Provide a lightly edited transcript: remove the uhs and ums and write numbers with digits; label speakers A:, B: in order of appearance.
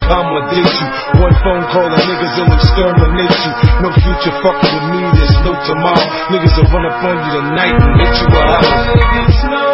A: accommodate you. One phone call and niggas will exterminate you. No future fucking with me, there's no tomorrow. Niggas will run up on you tonight and hit you out.